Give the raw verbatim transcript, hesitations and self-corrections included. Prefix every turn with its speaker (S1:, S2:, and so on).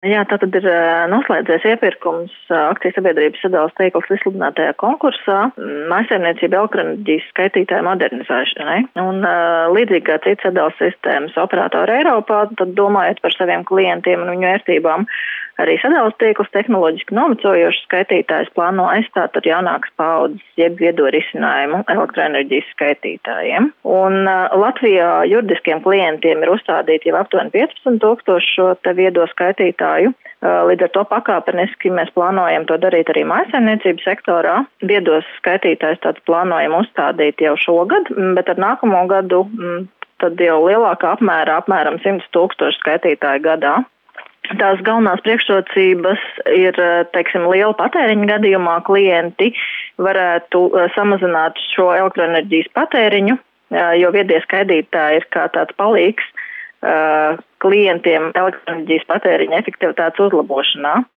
S1: Jā, tātad ir noslēdzies iepirkums akciju sabiedrības sadales tīkls izsludinātajā konkursā mājsaimniecību elektroenerģijas skaitītāju modernizēšanai. Un līdzīgi kā citas sadales sistēmas operatori Eiropā, tad domājot par saviem klientiem un viņu vērtībām, arī sadales tīkls tehnoloģiski novecojošs skaitītājs plāno aizstāt ar jaunākas paudzes jeb viedo risinājumu elektroenerģijas skaitītājiem. Un Latvijā juridiskiem klientiem ir uzstādīti jau aptuveni piecpadsmit tūkstoši šo te viedo skaitītāju. Līdz ar to pakāpeniski mēs plānojam to darīt arī mājsaimniecības sektorā. Viedos skaitītājs tāds plānojam uzstādīt jau šogad, bet ar nākamo gadu tad jau lielākā apmērā, apmēram simt tūkstoši skaitītāju gadā. Tās galvenās priekšrocības ir, teiksim, liela patēriņa gadījumā klienti varētu samazināt šo elektroenerģijas patēriņu, jo viedie skaitītāji ir kā tāds palīgs klientiem elektroenerģijas patēriņa efektivitātes uzlabošanā.